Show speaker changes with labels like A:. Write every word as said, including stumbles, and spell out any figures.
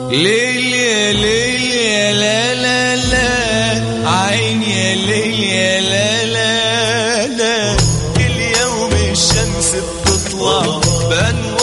A: ليل يا ليل يا لا لا لا، عين يا ليل يا لا لا لا، كل يوم الشمس بتطلع بأنوار